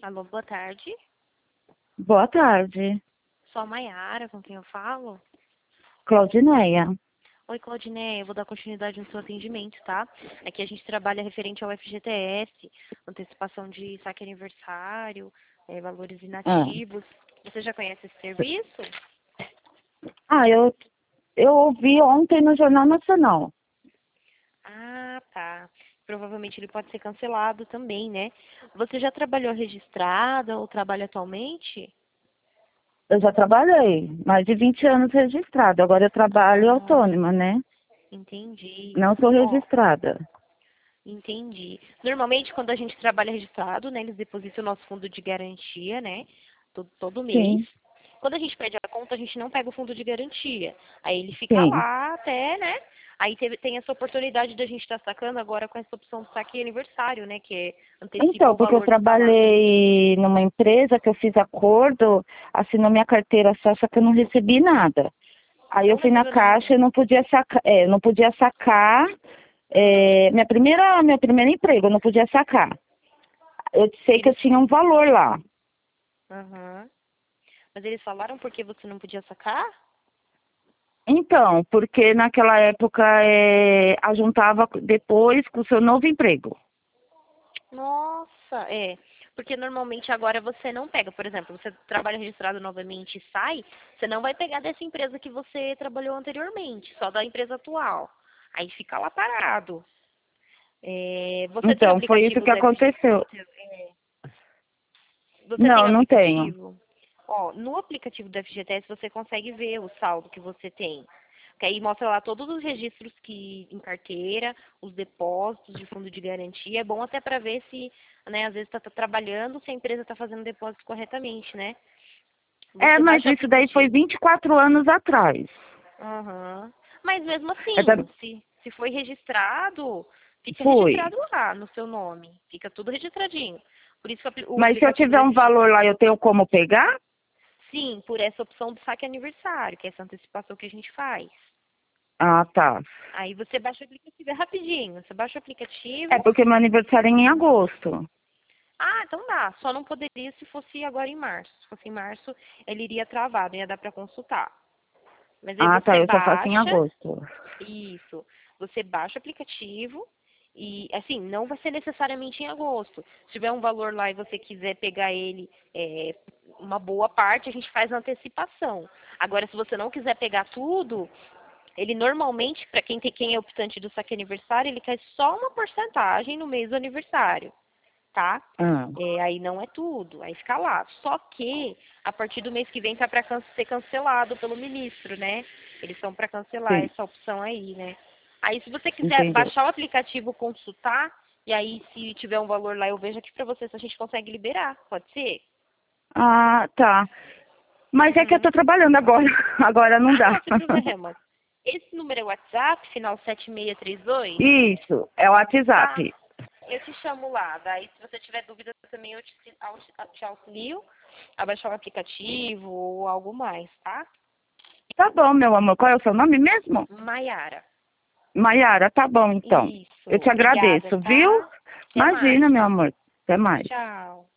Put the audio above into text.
Alô, boa tarde. Boa tarde, Sou a Maiara, com quem eu falo. Claudineia. Oi, Claudiné, eu vou dar continuidade no seu atendimento, tá? Aqui a gente trabalha referente ao FGTS, antecipação de saque aniversário, valores Ah, inativos. Você já conhece esse serviço? eu ouvi ontem no Jornal Nacional. Ah, tá. Provavelmente ele pode ser cancelado também, né? Você já trabalhou registrada ou trabalha atualmente? Eu já trabalhei, mais de 20 anos registrada. Agora eu trabalho Ah, autônoma, né? entendi. Não sou Ó, registrada. entendi. Normalmente, quando a gente trabalha registrado, né, eles depositam o nosso fundo de garantia, né, todo mês. Sim, Quando a gente perde a conta, a gente não pega o fundo de garantia. Aí ele fica sim. lá até, né? Aí tem essa oportunidade da gente estar sacando agora com essa opção do saque aniversário, né, que é antecipa Então, o porque eu valor do salário. trabalhei numa empresa que eu fiz acordo, assinou minha carteira só, só que eu não recebi nada. Aí eu Não fui na recebeu nada. caixa e não podia sacar, eu não podia sacar, Ah, meu primeiro emprego, eu não podia sacar. Eu sei que eu eles. tinha um valor lá. Aham. Mas eles falaram por que você não podia sacar? Então, porque naquela época ajuntava depois com o seu novo emprego. Nossa, é. Porque normalmente agora você não pega, por exemplo, você trabalha registrado novamente e sai, você não vai pegar dessa empresa que você trabalhou anteriormente, só da empresa atual. Aí fica lá parado. Você tem Então, foi isso aplicativo que do FG? aconteceu. Você tem Não, o não tenho. aplicativo? Ó, no aplicativo do FGTS você consegue ver o saldo que você tem. Que aí mostra lá todos os registros que em carteira, os depósitos de fundo de garantia. É bom até para ver se, né, às vezes está trabalhando, se a empresa está fazendo depósito corretamente, né? É, Você mas baixa o isso daí foi aplicativo. 24 anos atrás. Aham. Mas mesmo É da- assim, se foi registrado, fica Fui. registrado lá no seu nome. Fica tudo registradinho. Por isso que o Mas se eu aplicativo do tiver um FG. valor lá, eu tenho como pegar? Sim, por essa opção do saque aniversário, que é essa antecipação que a gente faz. Ah, tá. Aí você baixa o aplicativo, é rapidinho. Você baixa o É aplicativo. porque meu aniversário é em agosto. Ah, então dá. Só não poderia se fosse agora em março. Se fosse em março, ele iria travado, ia dar para consultar. Mas aí Ah, tá, você eu só faço em baixa, agosto. isso. Você baixa o aplicativo e, assim, não vai ser necessariamente em agosto. Se tiver um valor lá e você quiser pegar ele, uma boa parte, a gente faz a antecipação. Agora, se você não quiser pegar tudo, ele normalmente, para quem é optante do saque aniversário, ele cai só uma porcentagem no mês do aniversário, tá? Ah, Aí não é tudo, aí fica lá. Só que a partir do mês que vem tá para ser cancelado pelo ministro, né? Eles estão para cancelar sim, essa opção aí, né? Aí se você quiser entendi. baixar o aplicativo, consultar, e aí se tiver um valor lá, eu vejo aqui para você se a gente consegue liberar, pode ser? Ah, tá. Mas é que eu Uhum. tô trabalhando agora. Agora não Ah, dá. não, sem problema. Esse número é WhatsApp, final 7632? Isso, é o Tá. WhatsApp. Eu te chamo lá. Daí, se você tiver dúvida também, eu te auxilio a baixar o aplicativo ou algo mais, tá? Tá bom, meu amor. Qual é o seu nome mesmo? Maiara. Maiara, tá bom então. Isso. Eu te Obrigada, agradeço, viu? tá? Até Imagina, mais. meu amor. Até mais. Tchau.